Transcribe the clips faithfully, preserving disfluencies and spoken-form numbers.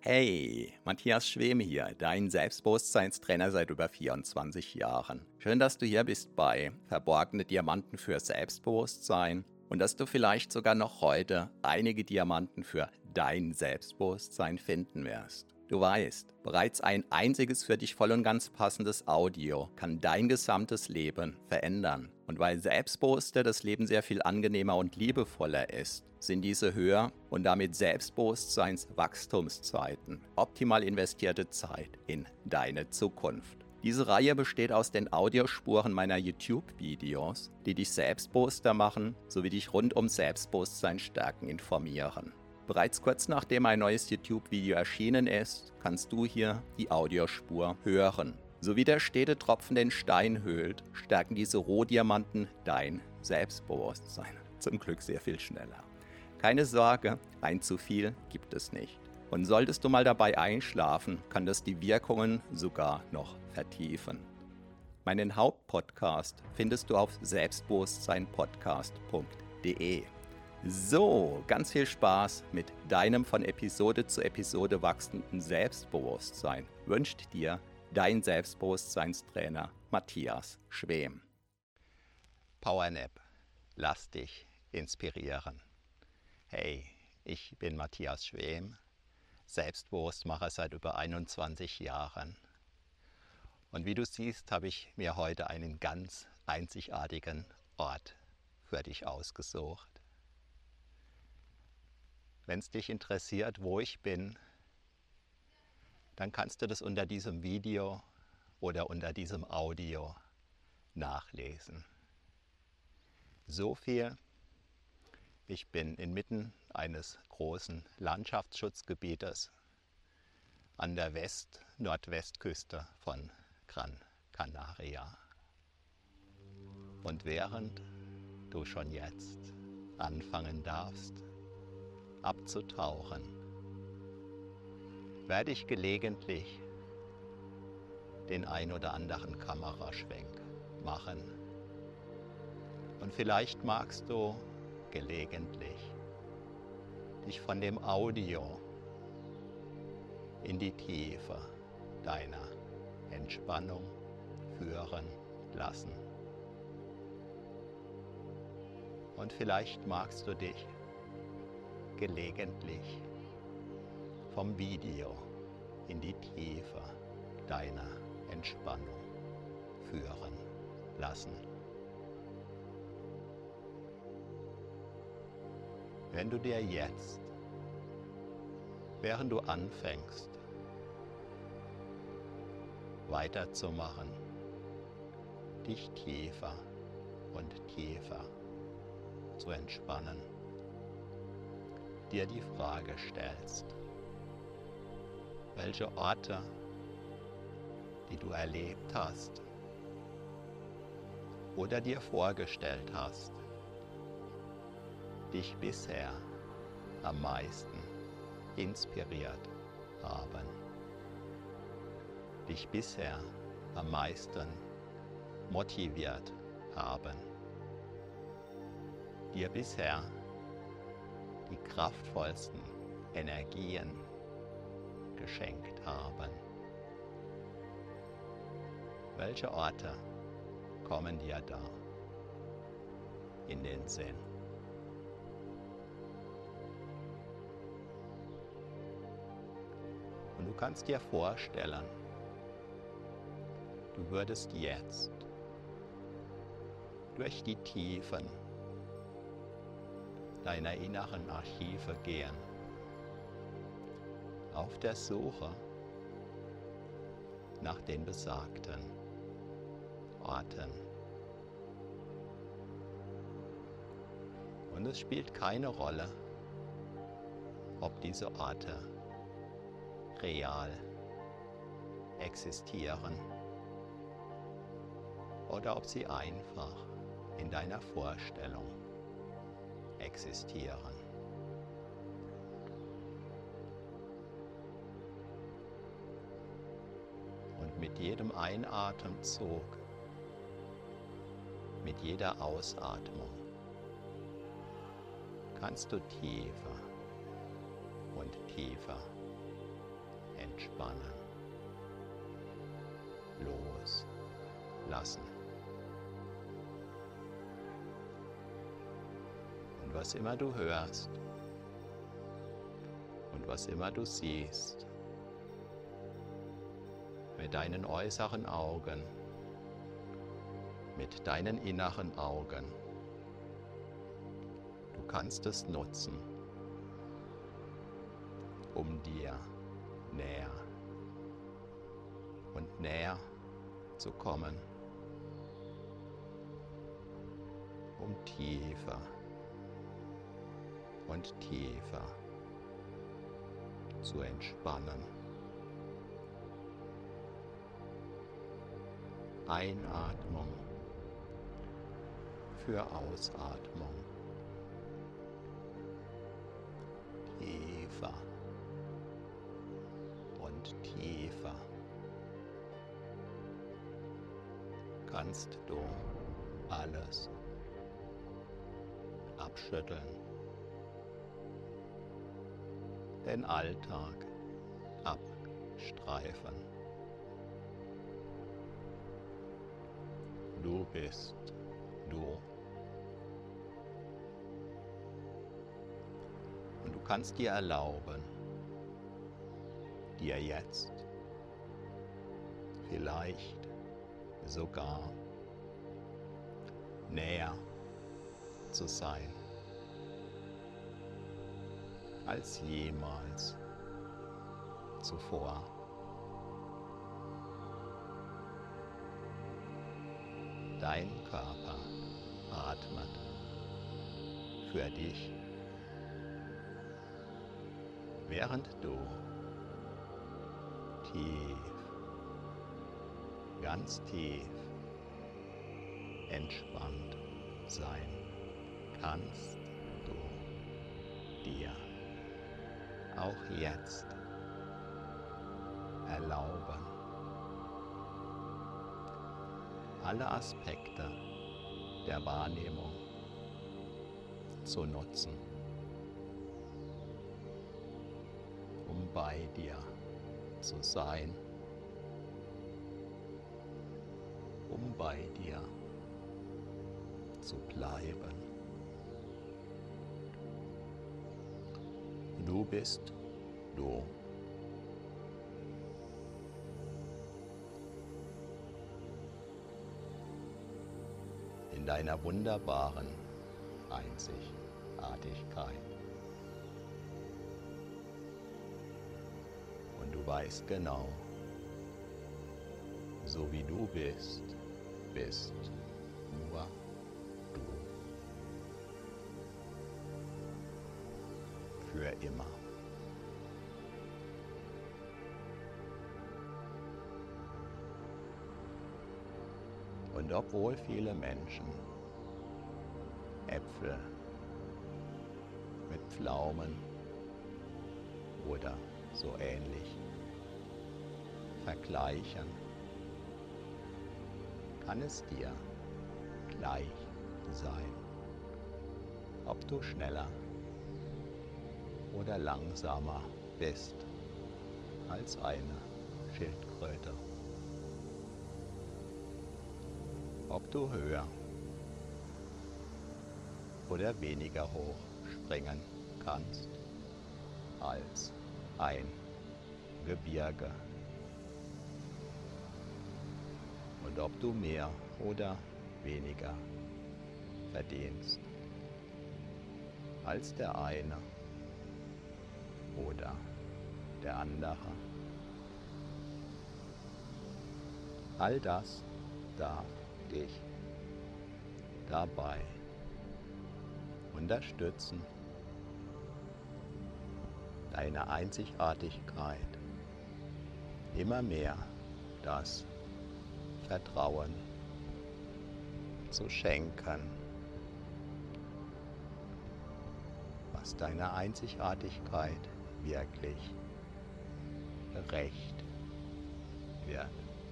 Hey, Matthias Schwem hier, dein Selbstbewusstseinstrainer seit über vierundzwanzig Jahren. Schön, dass du hier bist bei Verborgene Diamanten für Selbstbewusstsein und dass du vielleicht sogar noch heute einige Diamanten für dein Selbstbewusstsein finden wirst. Du weißt, bereits ein einziges für dich voll und ganz passendes Audio kann dein gesamtes Leben verändern. Und weil Selbstbewusster das Leben sehr viel angenehmer und liebevoller ist, sind diese Höher- und damit Selbstbewusstseinswachstumszeiten optimal investierte Zeit in deine Zukunft. Diese Reihe besteht aus den Audiospuren meiner YouTube-Videos, die dich selbstbewusster machen, sowie dich rund um Selbstbewusstsein stärken informieren. Bereits kurz nachdem ein neues YouTube-Video erschienen ist, kannst du hier die Audiospur hören. So wie der stete Tropfen den Stein höhlt, stärken diese Rohdiamanten dein Selbstbewusstsein. Zum Glück sehr viel schneller. Keine Sorge, ein zu viel gibt es nicht. Und solltest du mal dabei einschlafen, kann das die Wirkungen sogar noch vertiefen. Meinen Hauptpodcast findest du auf selbstbewusstseinpodcast punkt de. So, ganz viel Spaß mit deinem von Episode zu Episode wachsenden Selbstbewusstsein wünscht dir dein Selbstbewusstseinstrainer Matthias Schwem. Powernap, lass dich inspirieren. Hey, ich bin Matthias Schwem, Selbstbewusstmacher seit über einundzwanzig Jahren. Und wie du siehst, habe ich mir heute einen ganz einzigartigen Ort für dich ausgesucht. Wenn es dich interessiert, wo ich bin, dann kannst du das unter diesem Video oder unter diesem Audio nachlesen. So viel: Ich bin inmitten eines großen Landschaftsschutzgebietes an der West-Nordwestküste von Gran Canaria. Und während du schon jetzt anfangen darfst, abzutauchen, werde ich gelegentlich den ein oder anderen Kameraschwenk machen. Und vielleicht magst du gelegentlich dich von dem Audio in die Tiefe deiner Entspannung führen lassen. Und vielleicht magst du dich gelegentlich vom Video in die Tiefe deiner Entspannung führen lassen. Wenn du dir jetzt, während du anfängst, weiterzumachen, dich tiefer und tiefer zu entspannen, dir die Frage stellst, welche Orte, die du erlebt hast oder dir vorgestellt hast, dich bisher am meisten inspiriert haben, dich bisher am meisten motiviert haben, dir bisher die kraftvollsten Energien geschenkt haben. Welche Orte kommen dir da in den Sinn? Und du kannst dir vorstellen, du würdest jetzt durch die Tiefen deiner inneren Archive gehen, auf der Suche nach den besagten Orten. Und es spielt keine Rolle, ob diese Orte real existieren oder ob sie einfach in deiner Vorstellung existieren. Und mit jedem Einatemzug, mit jeder Ausatmung kannst du tiefer und tiefer entspannen, loslassen. Und was immer du hörst und was immer du siehst, mit deinen äußeren Augen, mit deinen inneren Augen, du kannst es nutzen, um dir näher und näher zu kommen, um tiefer und tiefer zu entspannen. Einatmung für Ausatmung. Tiefer und tiefer kannst du alles abschütteln, den Alltag abstreifen. Du bist du. Und du kannst dir erlauben, dir jetzt vielleicht sogar näher zu sein als jemals zuvor. Dein Körper atmet für dich, während du tief, ganz tief entspannt sein kannst du dir auch jetzt erlauben, alle Aspekte der Wahrnehmung zu nutzen, um bei dir zu sein, um bei dir zu bleiben. Du bist du. In deiner wunderbaren Einzigartigkeit. Und du weißt genau, so wie du bist, bist nur du. Für immer. Und obwohl viele Menschen Äpfel mit Pflaumen oder so ähnlich vergleichen, kann es dir gleich sein, ob du schneller oder langsamer bist als eine Schildkröte. Ob du höher oder weniger hoch springen kannst als ein Gebirge. Und ob du mehr oder weniger verdienst als der eine oder der andere. All das darf dich dabei unterstützen, deine Einzigartigkeit immer mehr das Vertrauen zu schenken, was deiner Einzigartigkeit wirklich gerecht wird.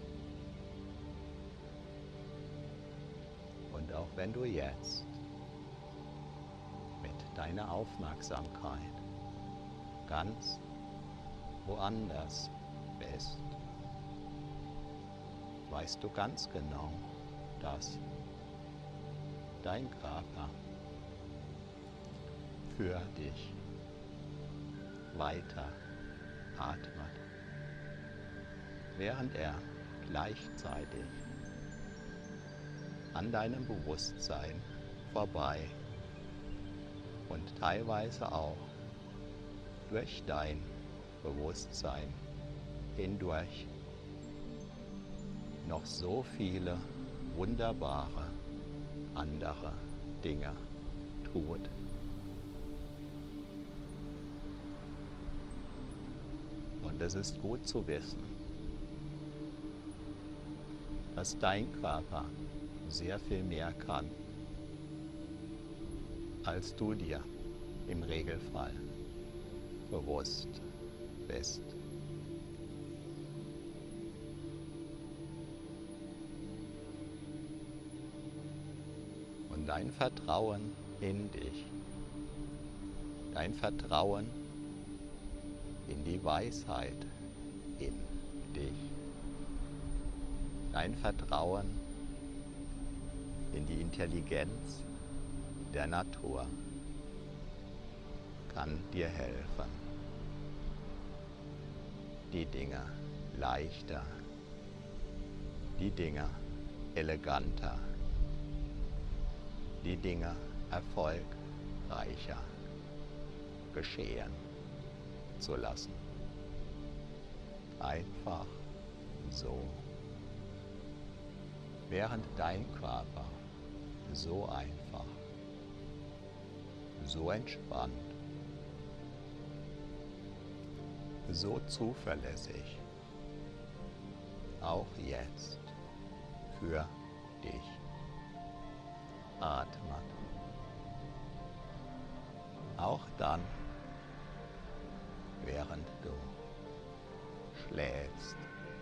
Und auch wenn du jetzt mit deiner Aufmerksamkeit ganz woanders bist, weißt du ganz genau, dass dein Körper für dich weiter atmet, während er gleichzeitig an deinem Bewusstsein vorbei und teilweise auch durch dein Bewusstsein hindurch noch so viele wunderbare andere Dinge tut. Und es ist gut zu wissen, dass dein Körper sehr viel mehr kann, als du dir im Regelfall bewusst bist. Und dein Vertrauen in dich, dein Vertrauen in die Weisheit in dich, dein Vertrauen in die Intelligenz der Natur kann dir helfen, die Dinge leichter, die Dinge eleganter, die Dinge erfolgreicher geschehen zu lassen. Einfach so. Während dein Körper so einfach, so entspannt, so zuverlässig auch jetzt für dich atmet. Auch dann, während du schläfst.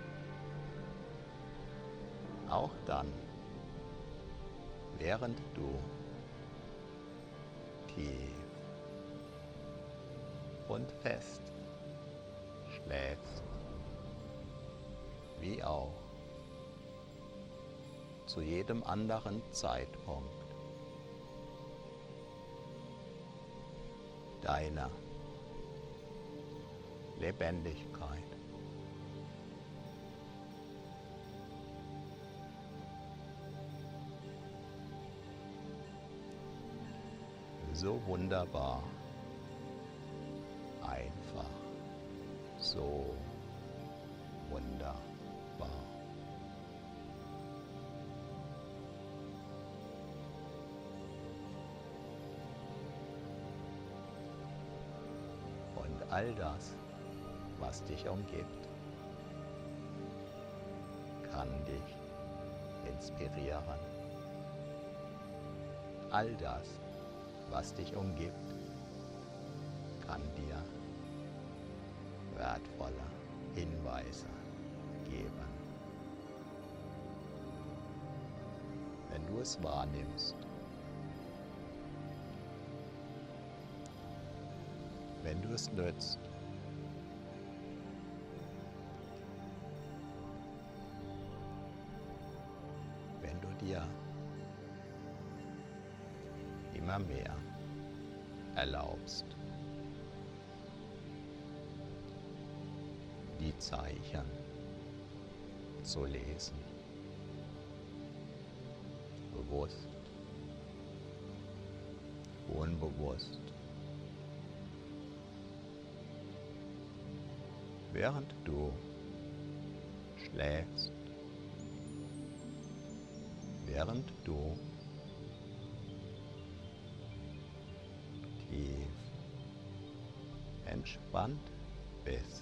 Auch dann, während du tief und fest schläfst, wie auch zu jedem anderen Zeitpunkt deiner Lebendigkeit. So wunderbar, einfach, so wunderbar. Und all das, was dich umgibt, kann dich inspirieren. All das, was dich umgibt, kann dir wertvolle Hinweise geben. Wenn du es wahrnimmst, wenn du es nützt, wenn du dir immer mehr erlaubst, die Zeichen zu lesen, bewusst, unbewusst, während du schläfst, während du tief entspannt bist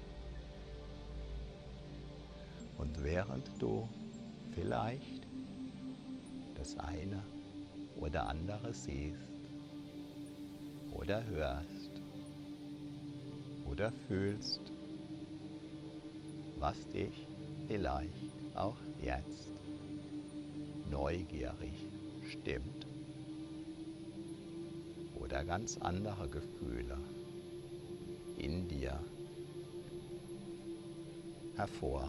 und während du vielleicht das eine oder andere siehst oder hörst oder fühlst, was dich vielleicht auch jetzt neugierig stimmt oder ganz andere Gefühle in dir hervorruft.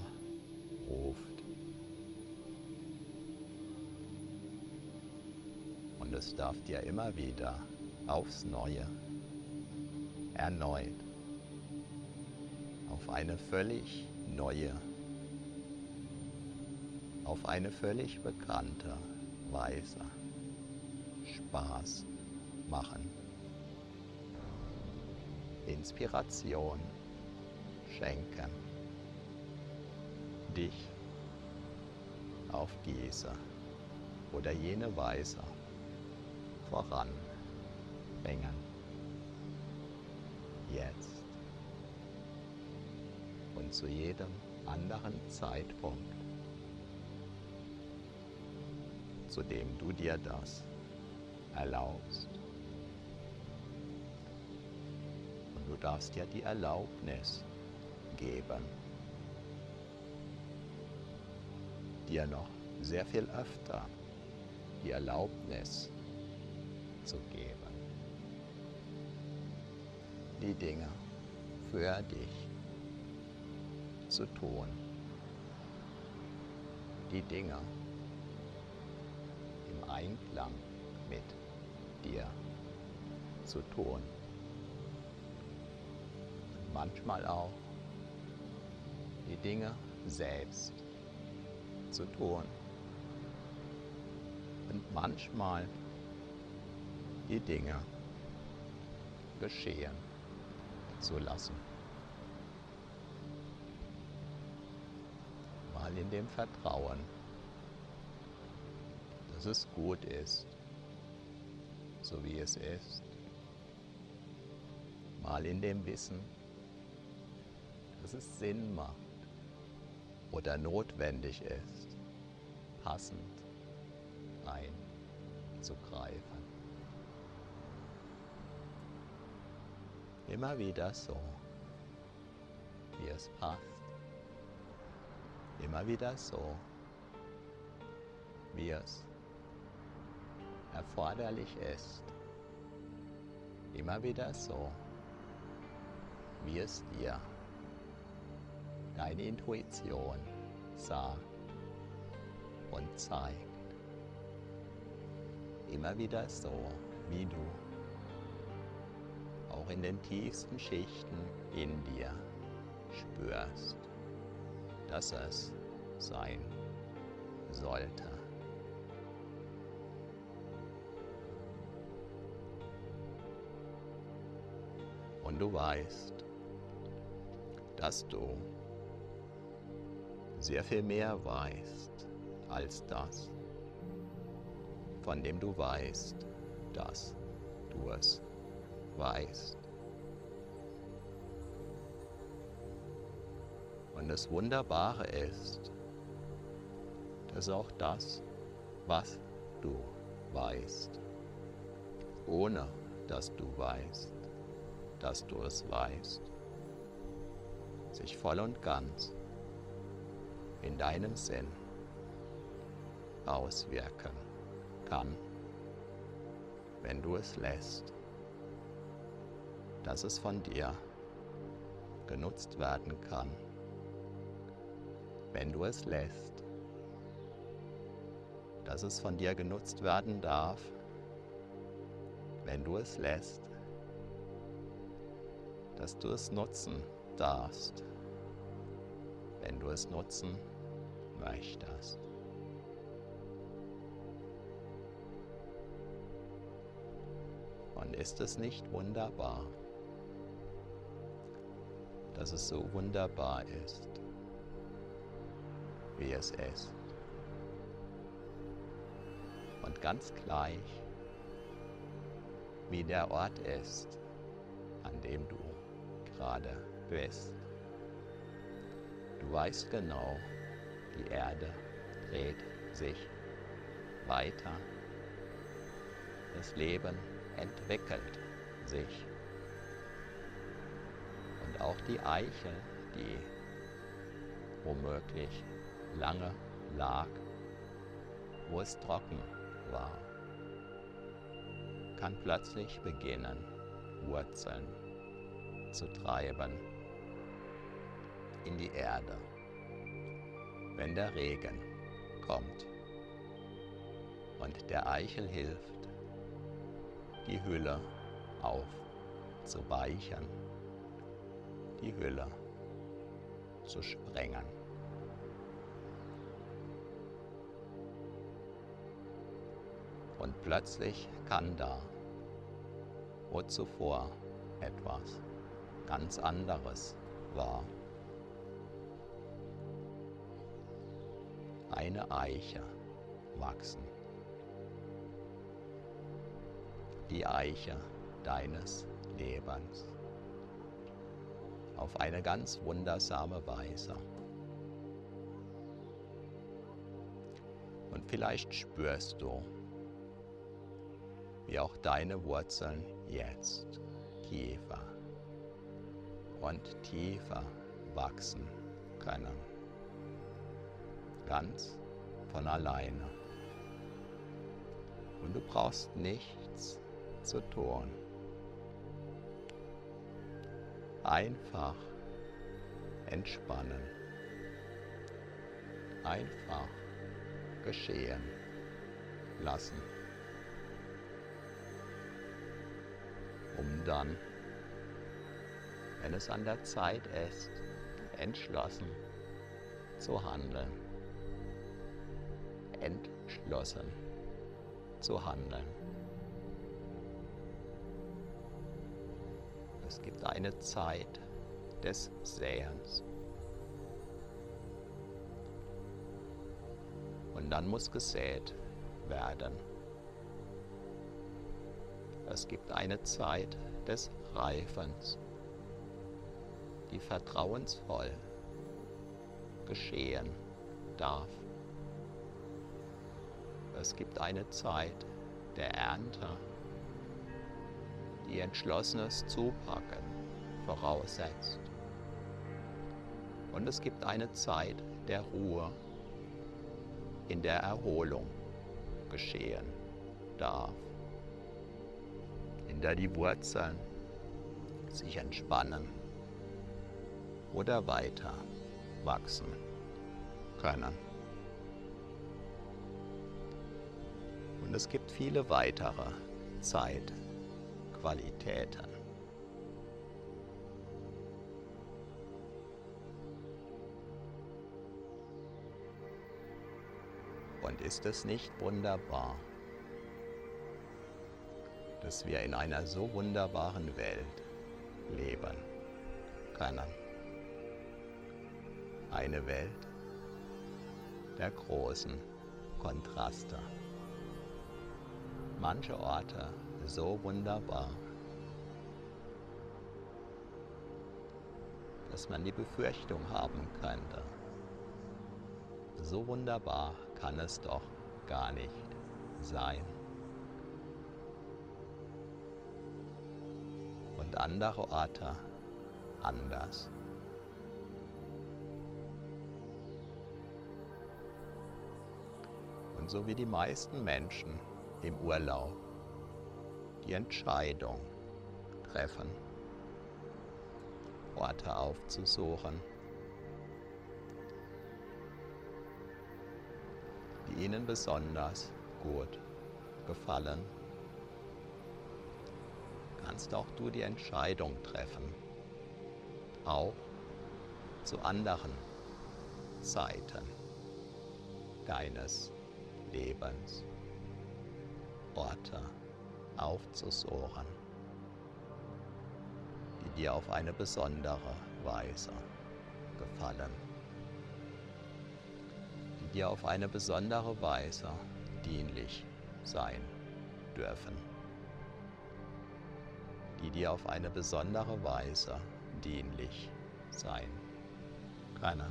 Und es darf dir immer wieder aufs Neue, erneut, auf eine völlig neue, auf eine völlig bekannte Weise Spaß machen, Inspiration schenken, dich auf diese oder jene Weise voranbringen. Jetzt und zu jedem anderen Zeitpunkt, zu dem du dir das erlaubst. Und du darfst dir die Erlaubnis geben, dir noch sehr viel öfter die Erlaubnis zu geben, die Dinge für dich zu tun, die Dinge im Einklang mit dir zu tun. Und manchmal auch die Dinge selbst zu tun. Und manchmal die Dinge geschehen zu lassen. Mal in dem Vertrauen, dass es gut ist, so wie es ist. Mal in dem Wissen, dass es Sinn macht oder notwendig ist, passend einzugreifen. Immer wieder so, wie es passt. Immer wieder so, wie es erforderlich ist. Immer wieder so, wie es dir deine Intuition sagt und zeigt. Immer wieder so, wie du auch in den tiefsten Schichten in dir spürst, dass es sein sollte. Und du weißt, dass du sehr viel mehr weißt als das, von dem du weißt, dass du es weißt. Und das Wunderbare ist, dass auch das, was du weißt, ohne dass du weißt, dass du es weißt, sich voll und ganz in deinem Sinn auswirken kann, wenn du es lässt, dass es von dir genutzt werden kann, wenn du es lässt, dass es von dir genutzt werden darf, wenn du es lässt, dass du es nutzen darfst, wenn du es nutzen möchtest. Und ist es nicht wunderbar, dass es so wunderbar ist, wie es ist? Und ganz gleich, wie der Ort ist, an dem du gerade bist. Du weißt genau, die Erde dreht sich weiter. Das Leben entwickelt sich. Und auch die Eichel, die womöglich lange lag, wo es trocken war, kann plötzlich beginnen, Wurzeln zu treiben in die Erde wenn der Regen kommt und der Eichel hilft, die Hülle aufzuweichen, die Hülle zu sprengen. Und plötzlich kann da, wo zuvor etwas ganz anderes war, eine Eiche wachsen. Die Eiche deines Lebens. Auf eine ganz wundersame Weise. Und vielleicht spürst du, wie auch deine Wurzeln jetzt tiefer und tiefer wachsen können. Ganz von alleine. Und du brauchst nichts zu tun. Einfach entspannen. Einfach geschehen lassen. Um dann, wenn es an der Zeit ist, entschlossen zu handeln. Entschlossen zu handeln. Es gibt eine Zeit des Säens. Und dann muss gesät werden. Es gibt eine Zeit des Reifens, die vertrauensvoll geschehen darf. Es gibt eine Zeit der Ernte, die entschlossenes Zupacken voraussetzt. Und es gibt eine Zeit der Ruhe, in der Erholung geschehen darf, in der die Wurzeln sich entspannen oder weiter wachsen können. Und es gibt viele weitere Zeitqualitäten. Und ist es nicht wunderbar, dass wir in einer so wunderbaren Welt leben können? Eine Welt der großen Kontraste. Manche Orte so wunderbar, dass man die Befürchtung haben könnte, so wunderbar kann es doch gar nicht sein. Und andere Orte anders. Und so wie die meisten Menschen im Urlaub die Entscheidung treffen, Orte aufzusuchen, die ihnen besonders gut gefallen, kannst auch du die Entscheidung treffen, auch zu anderen Zeiten deines Lebens Orte aufzusuchen, die dir auf eine besondere Weise gefallen, die dir auf eine besondere Weise dienlich sein dürfen, die dir auf eine besondere Weise dienlich sein können.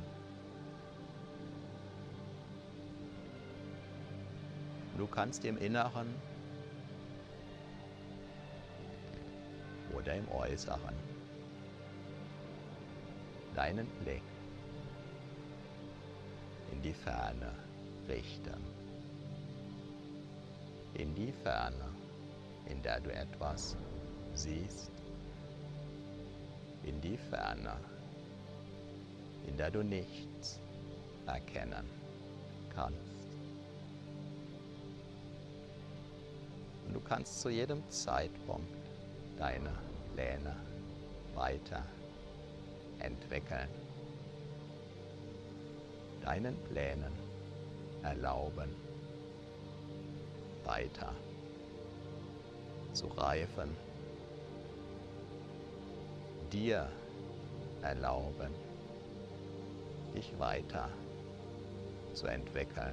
Du kannst im Inneren oder im Äußeren deinen Blick in die Ferne richten. In die Ferne, in der du etwas siehst. In die Ferne, in der du nichts erkennen kannst. Und du kannst zu jedem Zeitpunkt deine Pläne weiter entwickeln. Deinen Plänen erlauben, weiter zu reifen, dir erlauben, dich weiter zu entwickeln,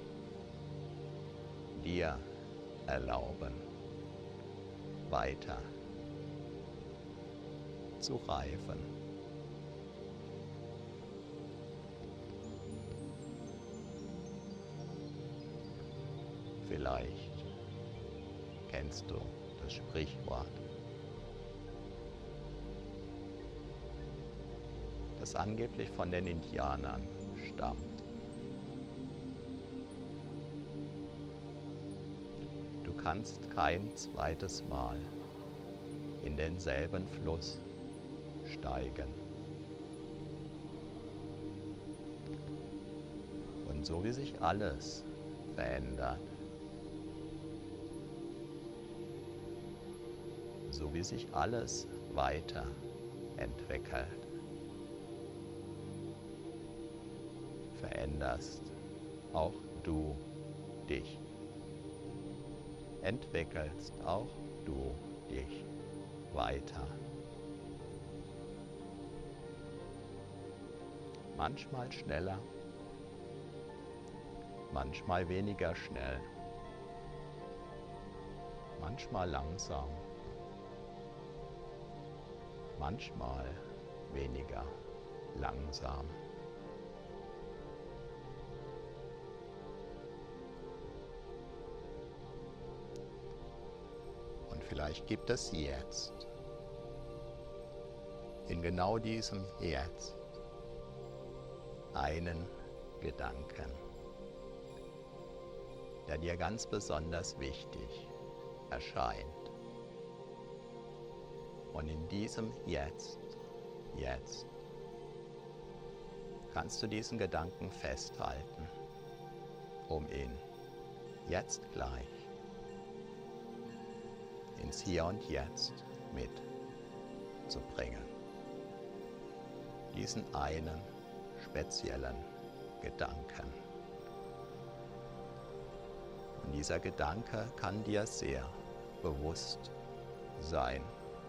dir erlauben, weiter zu reifen. Vielleicht kennst du das Sprichwort, das angeblich von den Indianern stammt. Du kannst kein zweites Mal in denselben Fluss steigen. Und so wie sich alles verändert, so wie sich alles weiterentwickelt, veränderst auch du dich. Entwickelst auch du dich weiter. Manchmal schneller, manchmal weniger schnell, manchmal langsam, manchmal weniger langsam. Und vielleicht gibt es jetzt, in genau diesem Jetzt, einen Gedanken, der dir ganz besonders wichtig erscheint. Und in diesem Jetzt, jetzt, kannst du diesen Gedanken festhalten, um ihn jetzt gleich ins Hier und Jetzt mitzubringen. Diesen einen speziellen Gedanken. Und dieser Gedanke kann dir sehr bewusst sein.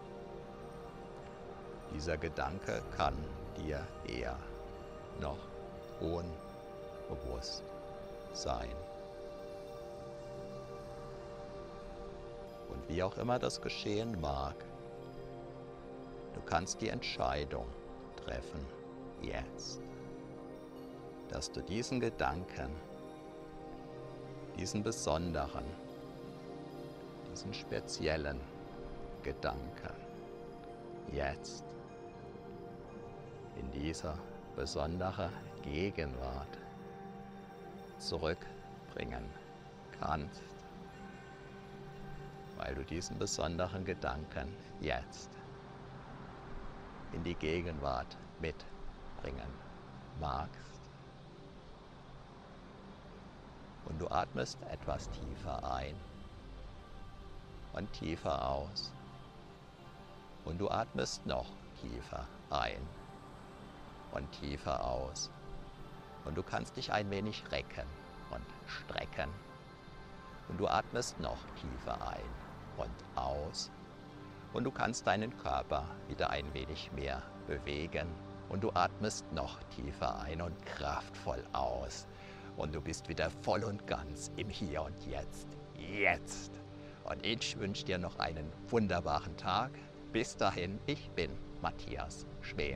Dieser Gedanke kann dir eher noch unbewusst sein. Und wie auch immer das geschehen mag, du kannst die Entscheidung treffen, jetzt, dass du diesen Gedanken, diesen besonderen, diesen speziellen Gedanken jetzt in dieser besonderen Gegenwart zurückbringen kannst, weil du diesen besonderen Gedanken jetzt in die Gegenwart mitbringen magst. Und du atmest etwas tiefer ein und tiefer aus. Und du atmest noch tiefer ein und tiefer aus. Und du kannst dich ein wenig recken und strecken. Und du atmest noch tiefer ein und aus. Und du kannst deinen Körper wieder ein wenig mehr bewegen. Und du atmest noch tiefer ein und kraftvoll aus. Und du bist wieder voll und ganz im Hier und Jetzt. Jetzt. Und ich wünsche dir noch einen wunderbaren Tag. Bis dahin, ich bin Matthias Schwem.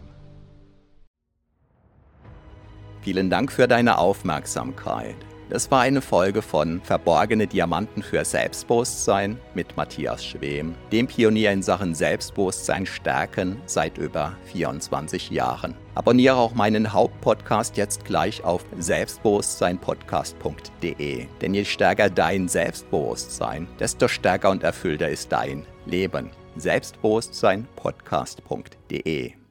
Vielen Dank für deine Aufmerksamkeit. Das war eine Folge von Verborgene Diamanten für Selbstbewusstsein mit Matthias Schwem, dem Pionier in Sachen Selbstbewusstsein stärken seit über vierundzwanzig Jahren. Abonniere auch meinen Hauptpodcast jetzt gleich auf selbstbewusstsein podcast punkt de. Denn je stärker dein Selbstbewusstsein, desto stärker und erfüllter ist dein Leben. selbstbewusstsein podcast punkt de